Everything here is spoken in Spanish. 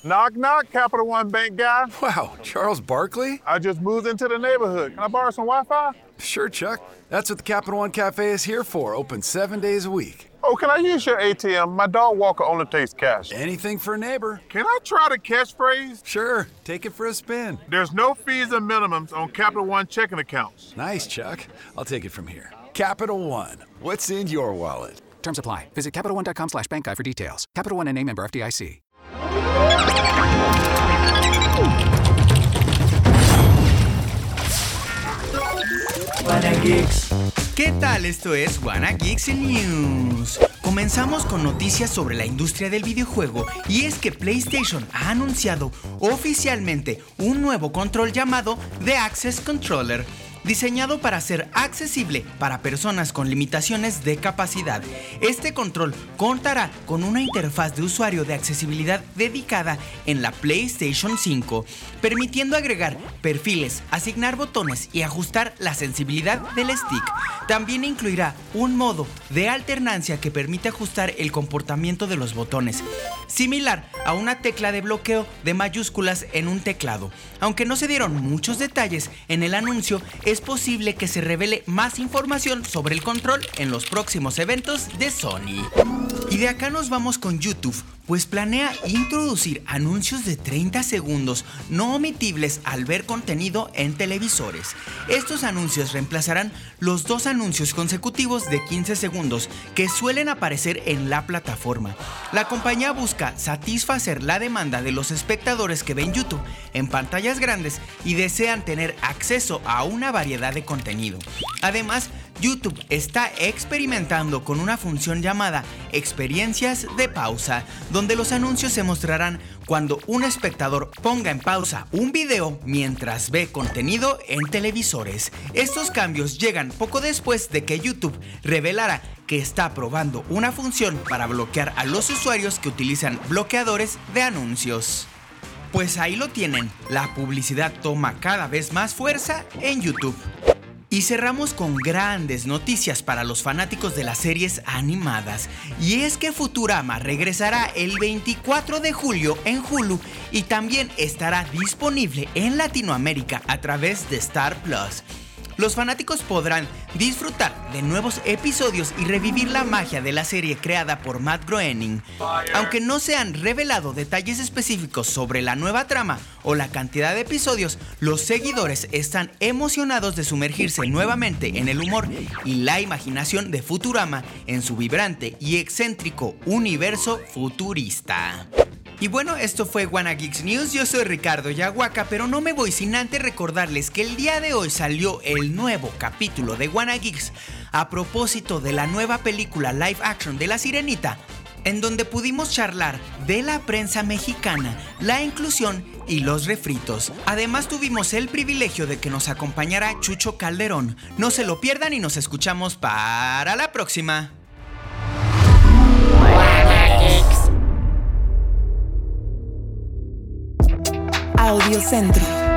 Knock, knock, Capital One Bank guy. Wow, Charles Barkley? I just moved into the neighborhood. Can I borrow some Wi-Fi? Sure, Chuck. That's what the Capital One Cafe is here for, open 7 days a week. Oh, can I use your ATM? My dog walker only takes cash. Anything for a neighbor. Can I try the catchphrase? Sure, take it for a spin. There's no fees and minimums on Capital One checking accounts. Nice, Chuck. I'll take it from here. Capital One, what's in your wallet? Terms apply. Visit CapitalOne.com/bankguide for details. Capital One N.A. member FDIC. ¿Qué tal? Esto es Wanna Geeks News. Comenzamos con noticias sobre la industria del videojuego y es que PlayStation ha anunciado oficialmente un nuevo control llamado The Access Controller, diseñado para ser accesible para personas con limitaciones de capacidad. Este control contará con una interfaz de usuario de accesibilidad dedicada en la PlayStation 5, permitiendo agregar perfiles, asignar botones y ajustar la sensibilidad del stick. También incluirá un modo de alternancia que permite ajustar el comportamiento de los botones, similar a una tecla de bloqueo de mayúsculas en un teclado. Aunque no se dieron muchos detalles en el anuncio, es posible que se revele más información sobre el control en los próximos eventos de Sony. Y de acá nos vamos con YouTube, pues planea introducir anuncios de 30 segundos no omitibles al ver contenido en televisores. Estos anuncios reemplazarán los 2 anuncios consecutivos de 15 segundos que suelen aparecer en la plataforma. La compañía busca satisfacer la demanda de los espectadores que ven YouTube en pantallas grandes y desean tener acceso a una variedad de contenido. Además, YouTube está experimentando con una función llamada experiencias de pausa, donde los anuncios se mostrarán cuando un espectador ponga en pausa un video mientras ve contenido en televisores. Estos cambios llegan poco después de que YouTube revelara que está probando una función para bloquear a los usuarios que utilizan bloqueadores de anuncios. Pues ahí lo tienen, la publicidad toma cada vez más fuerza en YouTube. Y cerramos con grandes noticias para los fanáticos de las series animadas. Y es que Futurama regresará el 24 de julio en Hulu y también estará disponible en Latinoamérica a través de Star Plus. Los fanáticos podrán disfrutar de nuevos episodios y revivir la magia de la serie creada por Matt Groening. Aunque no se han revelado detalles específicos sobre la nueva trama o la cantidad de episodios, los seguidores están emocionados de sumergirse nuevamente en el humor y la imaginación de Futurama en su vibrante y excéntrico universo futurista. Y bueno, esto fue Wanna Geeks News, yo soy Ricardo Yahuaca, pero no me voy sin antes recordarles que el día de hoy salió el nuevo capítulo de Wanna Geeks a propósito de la nueva película live action de La Sirenita, en donde pudimos charlar de la prensa mexicana, la inclusión y los refritos. Además tuvimos el privilegio de que nos acompañara Chucho Calderón. No se lo pierdan y nos escuchamos para la próxima. Audiocentro.